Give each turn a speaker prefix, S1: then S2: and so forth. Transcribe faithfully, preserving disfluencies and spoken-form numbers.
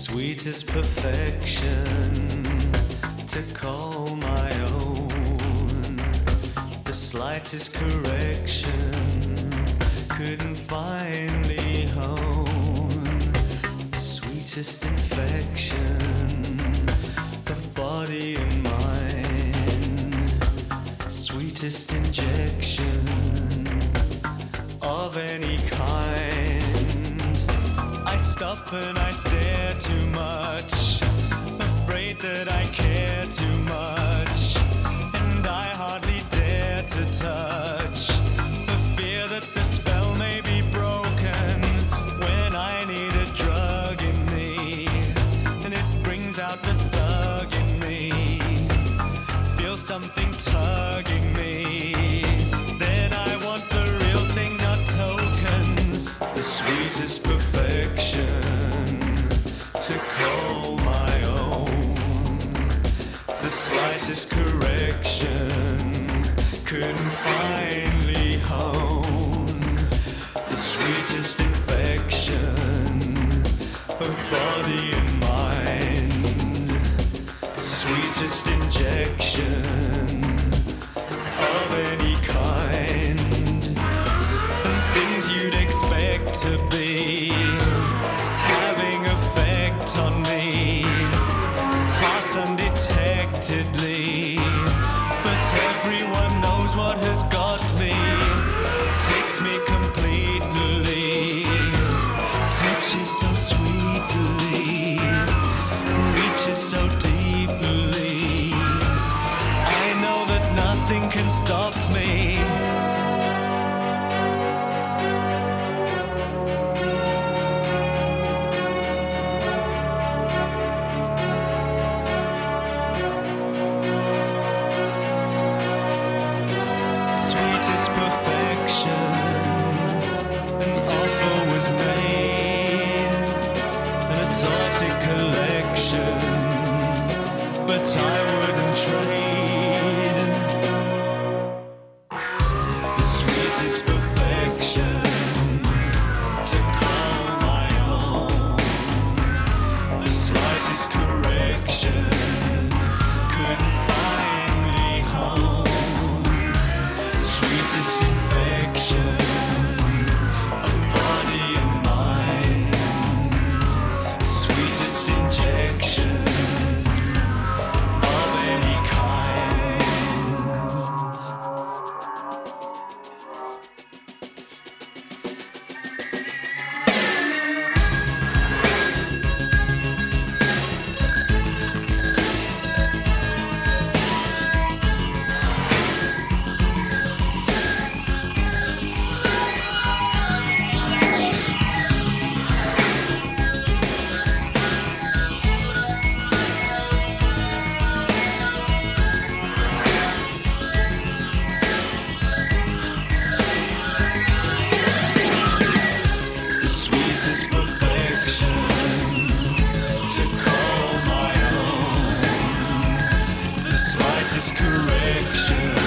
S1: sweetest perfection to call my own. The slightest correction couldn't finally hone. The sweetest infection of body and mind, sweetest injection of any kind. I stop and I stare too much, afraid that I care too much, and I hardly dare to touch, for fear that the spell may be broken when I need a drug in me, and it brings out the thug in me, feel something tugging me, then I want the real thing, not tokens, the sweetest perfection to call my own. The slightest correction couldn't finally hone. The sweetest infection of body and mind, sweetest injection of any kind, and things you'd expect to be having effect on me, pass undetectedly, but everyone knows what has got me, takes me completely, touches so sweetly, reaches so deeply, I know that nothing can stop me. Sweetest perfection, an offer was made, an assorted collection, but I wouldn't trade. The sweetest perfection to call my own. The slightest correction couldn't finally hone. Sweetest infection of body and mind, sweetest injection of any kind. The sweetest perfection to call my own. The slightest correction